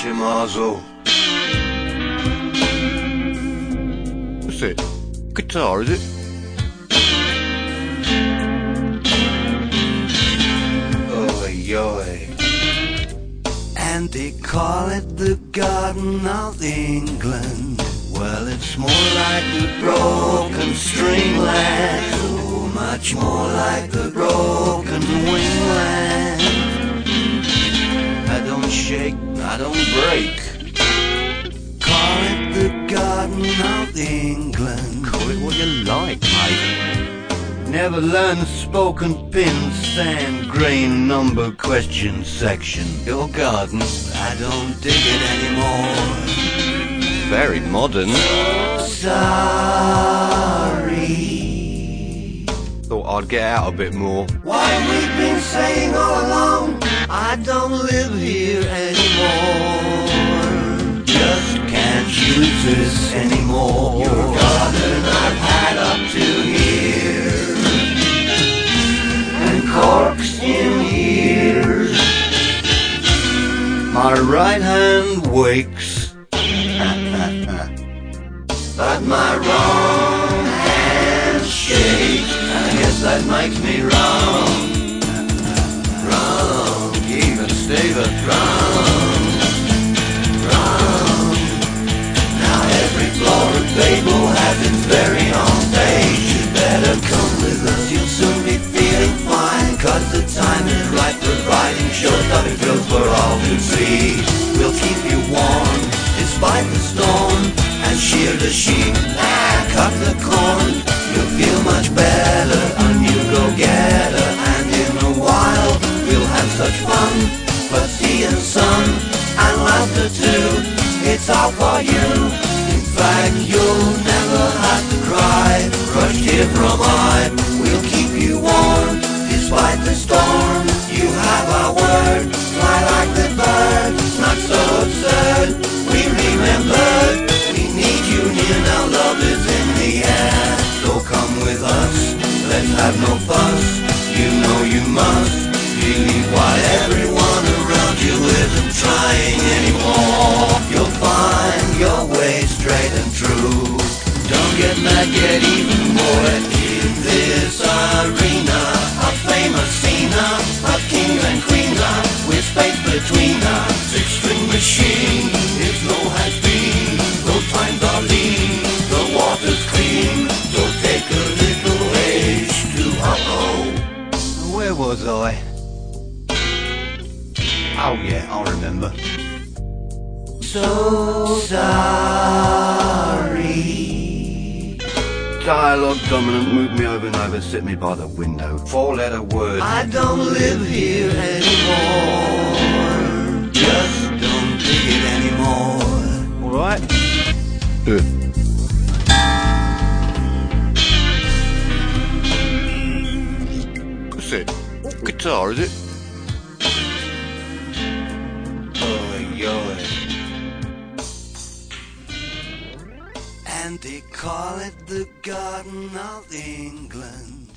Shimazo. What's it? Guitar, is it? Oi, oi. And they call it the Garden of England. Well, it's more like the broken string land. So much more like the broken wingland. I don't shake, I don't break. Call it the Garden of England. Call it what you like, mate. Never learn the spoken pin, sand, grain, number, question section. Your garden, I don't dig it anymore. Very modern. Sorry. Thought I'd get out a bit more. Why we've been saying all along, I don't live here anymore. Just can't use this anymore. Your garden I've had up to here, and corks in ears. My right hand wakes, but my wrong hand shakes. I guess that makes me wrong. Wrong, even Steven, wrong. Wrong. Now every floor of Babel has its very own page. You better come with us, you'll soon be feeling fine. Cause the time is right, providing show-stopping thrills for all to see. We'll keep you warm, despite the storm, and shear the sheep and cut the corn. You'll feel much better, a new go-getter, and in a while we'll have such fun. But sea and sun and laughter too, it's all for you. In fact, you'll never have to cry, crushed here from eye. We'll keep you warm, despite the storm. You have our word, fly like the bird, not so absurd. We remembered, we need you near, now love is in the air. So come with us, let's have no fuss. You know you must believe what everyone around you isn't trying anymore. You'll find your way straight and true. Don't get mad, get even more. In this arena, a famous scene of kings and queens, with space between us. Six-string machine, it's no has been. Those times are lean, the water's clean. So take a little H2O. Where was I? Oh yeah, I remember. So sorry. Dialogue dominant, move me over and over, sit me by the window. Four-letter word. I don't live here anymore. Just don't dig it anymore. Alright? What's it? Guitar, is it? Oi, oi. And they call it the Garden of England.